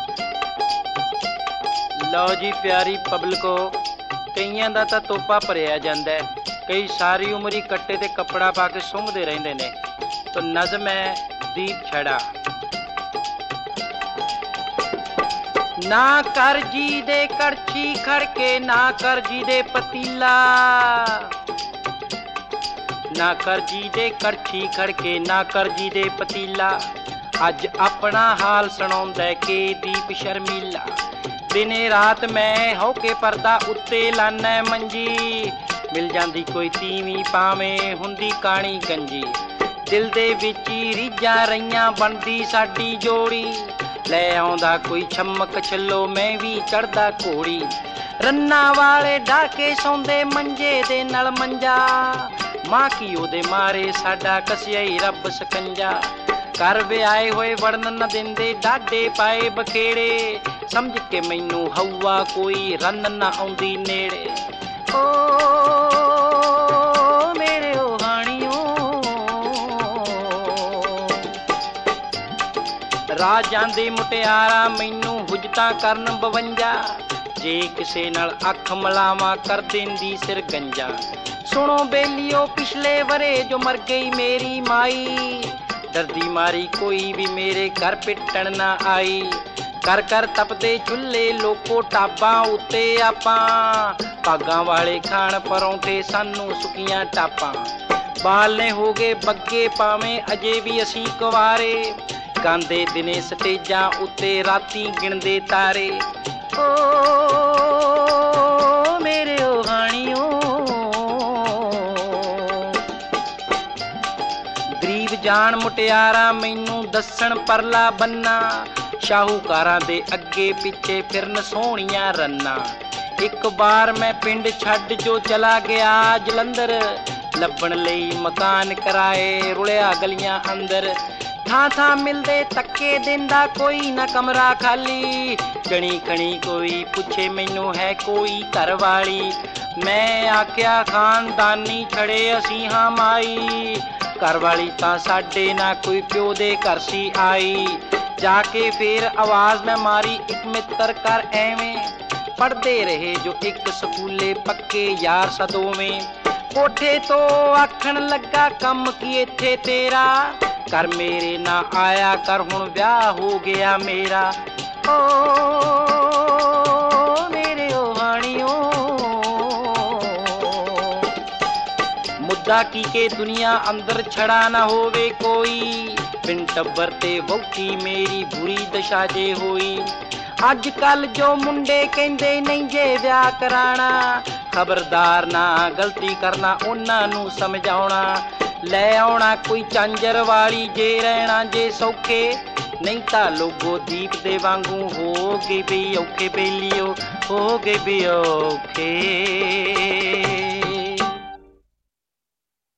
ਲਓ ਜੀ ਪਿਆਰੀ ਪਬਲਿਕੋ, ਕਈਆਂ ਦਾ ਤਾਂ ਤੋਪਾ ਭਰਿਆ ਜਾਂਦਾ ਹੈ, ਕਈ ਸਾਰੀ ਉਮਰ ਹੀ ਕੱਟੇ ਤੇ ਕੱਪੜਾ ਪਾ ਕੇ ਸੁੰਘਦੇ ਰਹਿੰਦੇ ਨੇ। ਤਾਂ ਨਜ਼ਮ ਹੈ ਦੀਪ ਛੜਾ। ਨਾ ਕਰ ਜੀ ਦੇ ਕੜਛੀ ਖੜਕੇ, ਨਾ ਕਰ ਜੀ ਦੇ ਪਤੀਲਾ, ਨਾ ਕਰ ਜੀ ਦੇ ਕੜਛੀ ਖੜਕੇ, ਨਾ ਕਰ ਜੀ ਦੇ ਪਤੀਲਾ। ਅੱਜ ਆਪਣਾ ਹਾਲ ਸੁਣਾਉਂਦਾ ਕਿ ਦੀਪ ਸ਼ਰਮੀਲਾ। ਦਿਨੇ ਰਾਤ ਮੈਂ ਹੋ ਕੇ ਪਰਦਾ ਉੱਤੇ ਲਾਨਾ ਮੰਜੀ, ਮਿਲ ਜਾਂਦੀ ਕੋਈ ਤੀਵੀਂ ਪਾਵੇਂ ਹੁੰਦੀ ਕਾਣੀ ਗੰਜੀ। ਦਿਲ ਦੇ ਵਿੱਚ ਹੀ ਰੀਝਾਂ ਰਹੀਆਂ ਬਣਦੀ ਸਾਡੀ ਜੋੜੀ, ਲੈ ਆਉਂਦਾ ਕੋਈ ਛਮਕ ਛੱਲੋ ਮੈਂ ਵੀ ਚੜਦਾ ਘੋੜੀ। ਰੰਨਾਂ ਵਾਲੇ ਢਾਕੇ ਸੌਂਦੇ ਮੰਜੇ ਦੇ ਨਾਲ ਮੰਜਾ, ਮਾਂ ਕੀ ਉਹਦੇ ਮਾਰੇ ਸਾਡਾ ਕਸਿਆ ਹੀ ਰੱਬ ਸਕੰਜਾ। ਘਰ ਵਿਆਹੇ ਹੋਏ ਵੜਨ ਨਾ ਦਿੰਦੇ ਡਾਡੇ ਪਾਏ ਬਖੇੜੇ, ਸਮਝ ਕੇ ਮੈਨੂੰ ਹਵਾ ਕੋਈ ਰੰਨ ਨਾ ਆਉਂਦੀ ਨੇੜੇ। ਓ ਮੇਰੇ ਓ ਹਾਣੀਓ, ਰਾਜਾਂ ਦੀ ਮੁਟਿਆਰਾਂ ਮੈਨੂੰ ਹੁਜਤਾਂ ਕਰਨ 52, ਜੇ ਕਿਸੇ ਨਾਲ ਅੱਖ ਮਲਾਵਾਂ ਕਰ ਦਿੰਦੀ ਸਿਰ ਗੰਜਾ। ਸੁਣੋ ਬੇਲੀਓ ਪਿਛਲੇ ਵਰੇ ਜੋ ਮਰ ਗਈ ਮੇਰੀ ਮਾਈ, ਡਰਦੀ ਮਾਰੀ ਕੋਈ ਵੀ ਮੇਰੇ ਘਰ ਪਿੱਟਣ ਨਾ ਆਈ। ਕਰ ਕਰ ਤਪਦੇ ਚੁੱਲ੍ਹੇ ਲੋਕੋ ਟਾਬਾਂ ਉੱਤੇ ਆਪਾਂ, ਭਾਗਾਂ ਵਾਲੇ ਖਾਣ ਪਰੌਂਠੇ ਸਾਨੂੰ ਸੁੱਕੀਆਂ ਟਾਪਾਂ। ਬਾਲਨੇ ਹੋ ਗਏ ਬੱਗੇ ਪਾਵੇਂ ਅਜੇ ਵੀ ਅਸੀਂ ਕੁਆਰੇ, ਗਾਉਂਦੇ ਦਿਨੇ ਸਟੇਜਾਂ ਉੱਤੇ ਰਾਤੀ ਗਿਣਦੇ ਤਾਰੇ। ਓ ਮੇਰੇ ਓ ਹਾਣੀਓ, ਗਰੀਬ ਜਾਣ ਮੁਟਿਆਰਾਂ ਮੈਨੂੰ ਦੱਸਣ ਪਰਲਾ ਬੰਨਾ, ਸ਼ਾਹੂਕਾਰਾਂ ਦੇ ਅੱਗੇ ਪਿੱਛੇ ਫਿਰਨ ਸੋਹਣੀਆਂ ਰੰਨਾਂ। ਇੱਕ ਵਾਰ ਮੈਂ ਪਿੰਡ ਛੱਡ ਜੋ ਚਲਾ ਗਿਆ ਜਲੰਧਰ, ਲੱਭਣ ਲਈ ਮਕਾਨ ਕਿਰਾਏ ਰੁਲਿਆ ਗਲੀਆਂ ਅੰਦਰ। ਥਾਂ ਥਾਂ ਮਿਲਦੇ ਧੱਕੇ ਦਿੰਦਾ ਕੋਈ ਨਾ ਕਮਰਾ ਖਾਲੀ, ਜਣੀ ਖਣੀ ਕੋਈ ਪੁੱਛੇ ਮੈਨੂੰ ਹੈ ਕੋਈ ਘਰ ਵਾਲੀ। ਮੈਂ ਆਖਿਆ ਖਾਨਦਾਨੀ ਛੜੇ ਅਸੀਂ ਹਾਂ ਮਾਈ, ਘਰ ਵਾਲੀ ਤਾਂ ਸਾਡੇ ਨਾ ਕੋਈ ਪਿਓ ਦੇ ਘਰ ਸੀ ਆਈ। ਜਾ ਕੇ ਫੇਰ ਆਵਾਜ਼ ਮੈਂ ਮਾਰੀ ਇੱਕ ਮਿੱਤਰ ਕਰ ਐਵੇਂ, ਪੜ੍ਹਦੇ ਰਹੇ ਜੋ ਇੱਕ ਸਕੂਲੇ ਪੱਕੇ ਯਾਰ ਸਦੋਵੇਂ। ਕੋਠੇ ਤੋਂ ਆਖਣ ਲੱਗਾ ਕੰਮ ਕੀ ਇੱਥੇ ਤੇਰਾ, ਕਰ ਮੇਰੇ ਨਾ ਆਇਆ ਕਰ ਹੁਣ ਵਿਆਹ ਹੋ ਗਿਆ ਮੇਰਾ। ਓ ਮੇਰੇ ਓ ਹਾਣੀਓ, ਮੁੱਦਾ ਕੀ ਕੇ ਦੁਨੀਆ ਅੰਦਰ ਛੜਾ ਨਾ ਹੋਵੇ ਕੋਈ, ਬਿਨ ਟੱਬਰ ਤੇ ਵਹੁਟੀ ਮੇਰੀ ਬੁਰੀ ਦਸ਼ਾ ਜੇ ਹੋਈ। ਅੱਜ ਕੱਲ ਜੋ ਮੁੰਡੇ ਕਹਿੰਦੇ ਨਹੀਂ ਜੇ ਵਿਆਹ ਕਰਾਣਾ, ਖਬਰਦਾਰ ਨਾ ਗਲਤੀ ਕਰਨਾ ਉਹਨਾਂ ਨੂੰ ਸਮਝਾਉਣਾ। ਲੈ ਆਉਣਾ ਕੋਈ ਝਾਂਜਰ ਵਾਲੀ ਜੇ ਰਹਿਣਾ ਜੇ ਸੌਖੇ, ਨਹੀਂ ਤਾਂ ਲੋਗੋ ਦੀਪ ਦੇ ਵਾਂਗੂ ਹੋ ਗਏ ਵੀ ਔਖੇ ਬੇਲੀਓ, ਹੋ ਗਏ ਵੀ ਔਖੇ।